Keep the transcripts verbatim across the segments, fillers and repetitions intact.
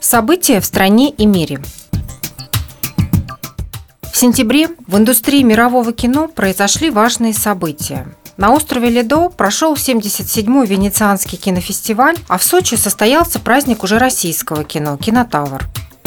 События в стране и мире. В сентябре в индустрии мирового кино произошли важные события. На острове Ледо прошел семьдесят седьмой Венецианский кинофестиваль, а в Сочи состоялся праздник уже российского кино – «Кинотавр».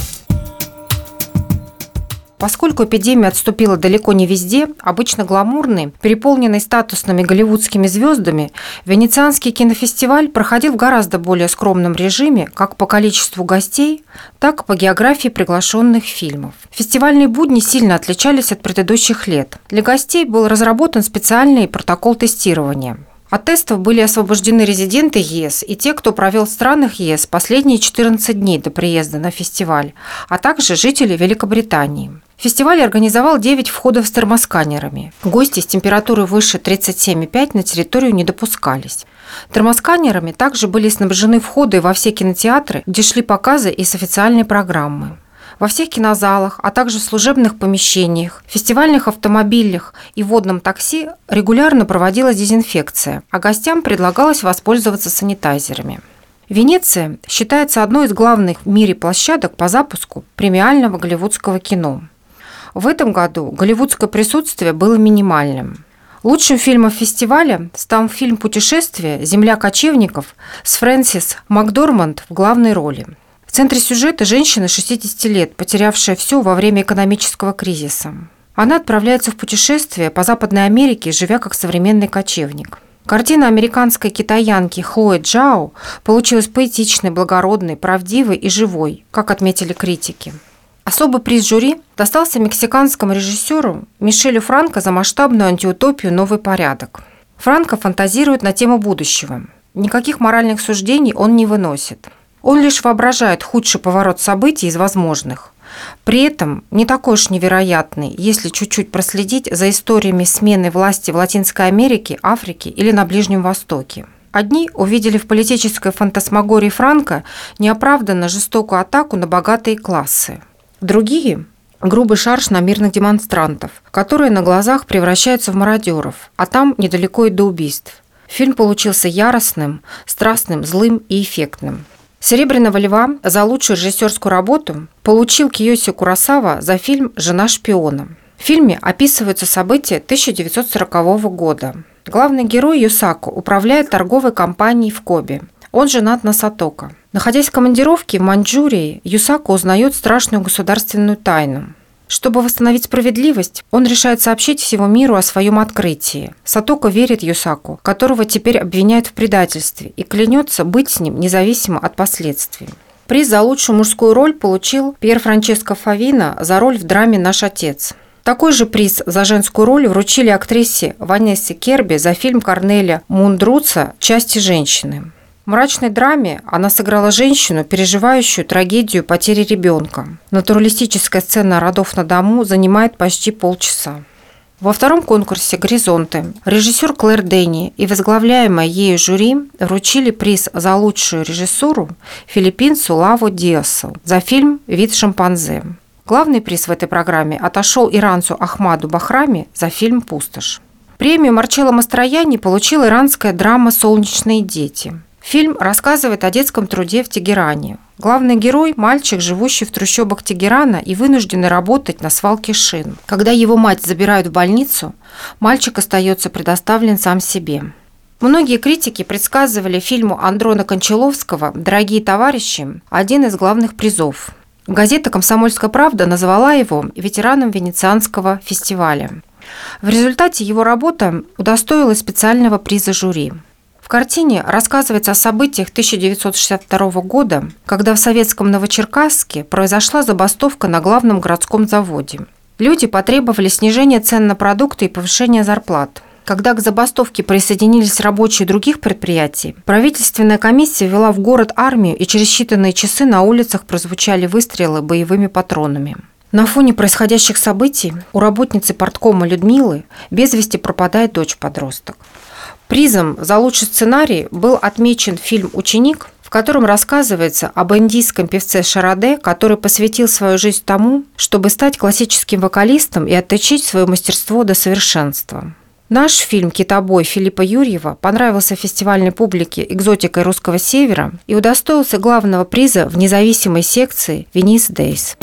Поскольку эпидемия отступила далеко не везде, обычно гламурный, переполненный статусными голливудскими звездами, Венецианский кинофестиваль проходил в гораздо более скромном режиме как по количеству гостей, так и по географии приглашенных фильмов. Фестивальные будни сильно отличались от предыдущих лет. Для гостей был разработан специальный протокол тестирования. От тестов были освобождены резиденты ЕС и те, кто провел в странах ЕС последние четырнадцать дней до приезда на фестиваль, а также жители Великобритании. Фестиваль организовал девять входов с термосканерами. Гости с температурой выше тридцать семь и пять на территорию не допускались. Термосканерами также были снабжены входы во все кинотеатры, где шли показы из официальной программы. Во всех кинозалах, а также в служебных помещениях, фестивальных автомобилях и водном такси регулярно проводилась дезинфекция, а гостям предлагалось воспользоваться санитайзерами. Венеция считается одной из главных в мире площадок по запуску премиального голливудского кино. В этом году голливудское присутствие было минимальным. Лучшим фильмом фестиваля стал фильм «Путешествие. Земля кочевников» с Фрэнсис Макдорманд в главной роли. В центре сюжета женщина шестидесяти лет, потерявшая все во время экономического кризиса. Она отправляется в путешествие по Западной Америке, живя как современный кочевник. Картина американской китаянки Хлои Джао получилась поэтичной, благородной, правдивой и живой, как отметили критики. Особый приз жюри достался мексиканскому режиссеру Мишелю Франко за масштабную антиутопию «Новый порядок». Франко фантазирует на тему будущего. Никаких моральных суждений он не выносит. Он лишь воображает худший поворот событий из возможных. При этом не такой уж невероятный, если чуть-чуть проследить за историями смены власти в Латинской Америке, Африке или на Ближнем Востоке. Одни увидели в политической фантасмагории Франко неоправданно жестокую атаку на богатые классы. Другие – грубый шарж на мирных демонстрантов, которые на глазах превращаются в мародеров, а там недалеко и до убийств. Фильм получился яростным, страстным, злым и эффектным. «Серебряного льва» за лучшую режиссерскую работу получил Кийосио Куросава за фильм «Жена шпиона». В фильме описываются события тысяча девятьсот сорокового года. Главный герой Юсако управляет торговой компанией в Кобе. Он женат на Сатоко. Находясь в командировке в Маньчжурии, Юсако узнает страшную государственную тайну. Чтобы восстановить справедливость, он решает сообщить всему миру о своем открытии. Сатоко верит Юсако, которого теперь обвиняют в предательстве, и клянется быть с ним независимо от последствий. Приз за лучшую мужскую роль получил Пьер Франческо Фавино за роль в драме «Наш отец». Такой же приз за женскую роль вручили актрисе Ванессе Керби за фильм Корнеля Мундруца «Части женщины». В мрачной драме она сыграла женщину, переживающую трагедию потери ребенка. Натуралистическая сцена родов на дому занимает почти полчаса. Во втором конкурсе «Горизонты» режиссер Клэр Дени и возглавляемое ею жюри вручили приз за лучшую режиссуру филиппинцу Лаву Диасу за фильм «Вид шимпанзе». Главный приз в этой программе отошел иранцу Ахмаду Бахрами за фильм «Пустошь». Премию Марчелло Мастроянни получила иранская драма «Солнечные дети». Фильм рассказывает о детском труде в Тегеране. Главный герой – мальчик, живущий в трущобах Тегерана и вынужденный работать на свалке шин. Когда его мать забирают в больницу, мальчик остается предоставлен сам себе. Многие критики предсказывали фильму Андрона Кончаловского «Дорогие товарищи» один из главных призов. Газета «Комсомольская правда» назвала его ветераном Венецианского фестиваля. В результате его работа удостоилась специального приза жюри. В картине рассказывается о событиях тысяча девятьсот шестьдесят второго года, когда в советском Новочеркасске произошла забастовка на главном городском заводе. Люди потребовали снижения цен на продукты и повышения зарплат. Когда к забастовке присоединились рабочие других предприятий, правительственная комиссия ввела в город армию, и через считанные часы на улицах прозвучали выстрелы боевыми патронами. На фоне происходящих событий у работницы парткома Людмилы без вести пропадает дочь-подросток. Призом за лучший сценарий был отмечен фильм «Ученик», в котором рассказывается об индийском певце Шараде, который посвятил свою жизнь тому, чтобы стать классическим вокалистом и отточить свое мастерство до совершенства. Наш фильм «Китобой» Филиппа Юрьева понравился фестивальной публике экзотикой русского севера и удостоился главного приза в независимой секции Venice Days.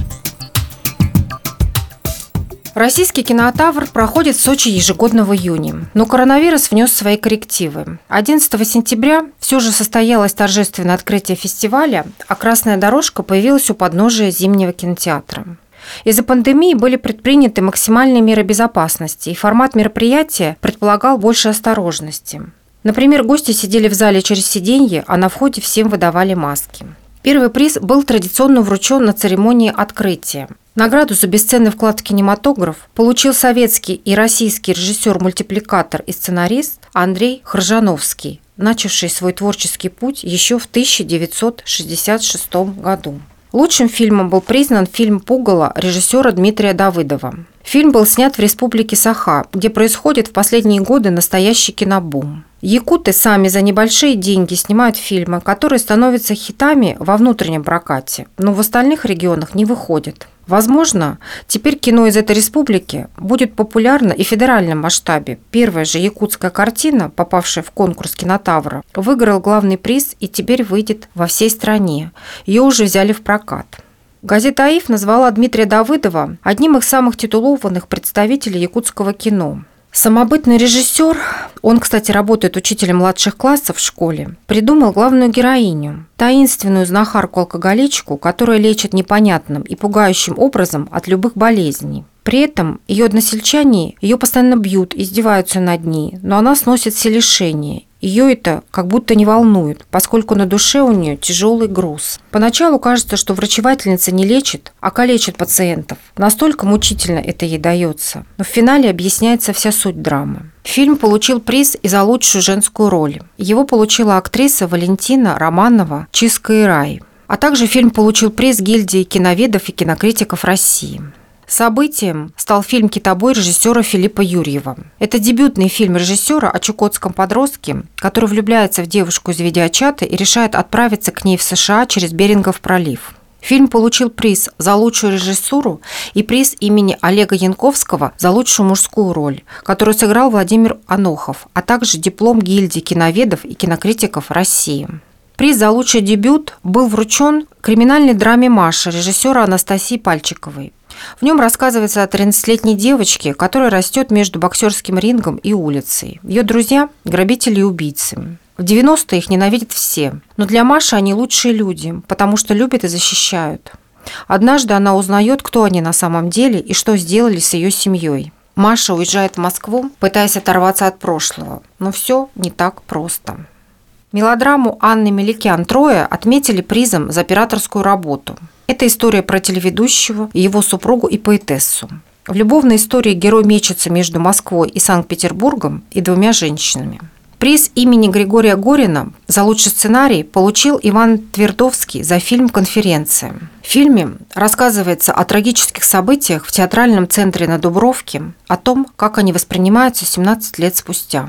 Российский кинотавр проходит в Сочи ежегодно в июне, но коронавирус внес свои коррективы. одиннадцатого сентября все же состоялось торжественное открытие фестиваля, а красная дорожка появилась у подножия Зимнего кинотеатра. Из-за пандемии были предприняты максимальные меры безопасности, и формат мероприятия предполагал больше осторожности. Например, гости сидели в зале через сиденье, а на входе всем выдавали маски. Первый приз был традиционно вручен на церемонии открытия. Награду за бесценный вклад в кинематограф получил советский и российский режиссер-мультипликатор и сценарист Андрей Хржановский, начавший свой творческий путь еще в тысяча девятьсот шестьдесят шестом году. Лучшим фильмом был признан фильм «Пугало» режиссера Дмитрия Давыдова. Фильм был снят в республике Саха, где происходит в последние годы настоящий кинобум. Якуты сами за небольшие деньги снимают фильмы, которые становятся хитами во внутреннем прокате, но в остальных регионах не выходят. Возможно, теперь кино из этой республики будет популярно и в федеральном масштабе. Первая же якутская картина, попавшая в конкурс кинотавра, выиграла главный приз и теперь выйдет во всей стране. Ее уже взяли в прокат. Газета «АИФ» назвала Дмитрия Давыдова одним из самых титулованных представителей якутского кино. Самобытный режиссер, он, кстати, работает учителем младших классов в школе, придумал главную героиню – таинственную знахарку-алкоголичку, которая лечит непонятным и пугающим образом от любых болезней. При этом ее односельчане ее постоянно бьют, издеваются над ней, но она сносит все лишения. Ее это как будто не волнует, поскольку на душе у нее тяжелый груз. Поначалу кажется, что врачевательница не лечит, а калечит пациентов. Настолько мучительно это ей дается. Но в финале объясняется вся суть драмы. Фильм получил приз и за лучшую женскую роль. Его получила актриса Валентина Романова «Чиска-Ирай». А также фильм получил приз гильдии киноведов и кинокритиков России. Событием стал фильм «Китобой» режиссера Филиппа Юрьева. Это дебютный фильм режиссера о чукотском подростке, который влюбляется в девушку из видеочата и решает отправиться к ней в США через Берингов пролив. Фильм получил приз за лучшую режиссуру и приз имени Олега Янковского за лучшую мужскую роль, которую сыграл Владимир Анохов, а также диплом гильдии киноведов и кинокритиков России. Приз за лучший дебют был вручен криминальной драме «Маша» режиссера Анастасии Пальчиковой. В нем рассказывается о тринадцатилетней девочке, которая растет между боксерским рингом и улицей. Ее друзья – грабители и убийцы. В девяностые их ненавидят все, но для Маши они лучшие люди, потому что любят и защищают. Однажды она узнает, кто они на самом деле и что сделали с ее семьей. Маша уезжает в Москву, пытаясь оторваться от прошлого, но все не так просто. Мелодраму Анны Меликян «Трое» отметили призом за операторскую работу. Это история про телеведущего, его супругу и поэтессу. В любовной истории герой мечется между Москвой и Санкт-Петербургом и двумя женщинами. Приз имени Григория Горина за лучший сценарий получил Иван Твердовский за фильм «Конференция». В фильме рассказывается о трагических событиях в театральном центре на Дубровке, о том, как они воспринимаются семнадцать лет спустя.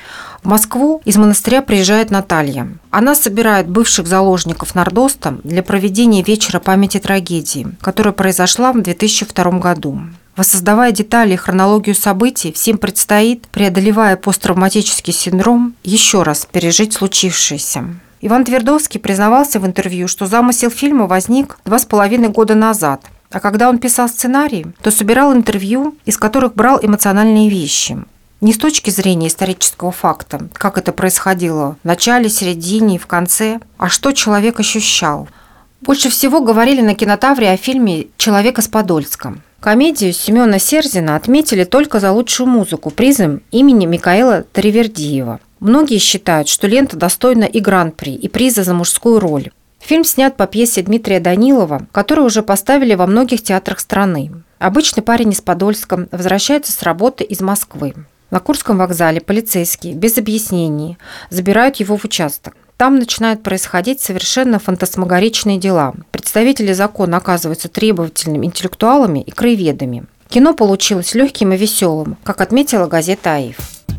В Москву из монастыря приезжает Наталья. Она собирает бывших заложников Нордоста для проведения вечера памяти трагедии, которая произошла в две тысячи втором году. Воссоздавая детали и хронологию событий, всем предстоит, преодолевая посттравматический синдром, еще раз пережить случившееся. Иван Твердовский признавался в интервью, что замысел фильма возник два с половиной года назад, а когда он писал сценарий, то собирал интервью, из которых брал эмоциональные вещи. Не с точки зрения исторического факта, как это происходило в начале, середине и в конце, а что человек ощущал. Больше всего говорили на кинотавре о фильме «Человек из Подольска». Комедию Семена Серзина отметили только за лучшую музыку призом имени Микаэла Таривердиева. Многие считают, что лента достойна и гран-при, и приза за мужскую роль. Фильм снят по пьесе Дмитрия Данилова, которую уже поставили во многих театрах страны. Обычный парень из Подольска возвращается с работы из Москвы. На Курском вокзале полицейские, без объяснений, забирают его в участок. Там начинают происходить совершенно фантасмагоричные дела. Представители закона оказываются требовательными интеллектуалами и краеведами. Кино получилось легким и веселым, как отметила газета «АИФ».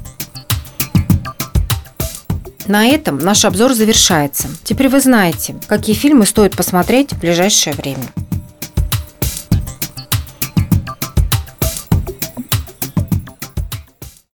На этом наш обзор завершается. Теперь вы знаете, какие фильмы стоит посмотреть в ближайшее время.